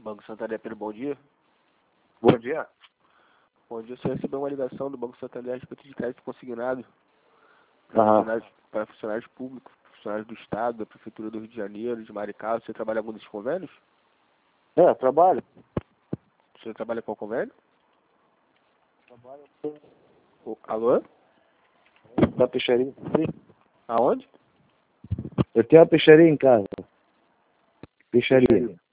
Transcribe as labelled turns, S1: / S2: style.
S1: Banco Santander, Pedro, bom dia.
S2: Bom dia.
S1: Bom dia, você recebeu uma ligação do Banco Santander a respeito de crédito consignado
S2: Aham.
S1: para funcionários públicos, funcionários do Estado, da Prefeitura do Rio de Janeiro, de Maricá. Você trabalha em algum desses convênios?
S2: Trabalho.
S1: Você trabalha com convênio?
S2: Trabalho
S1: Alô?
S2: na peixaria.
S1: Aonde?
S2: Eu tenho uma peixaria em casa. Peixaria.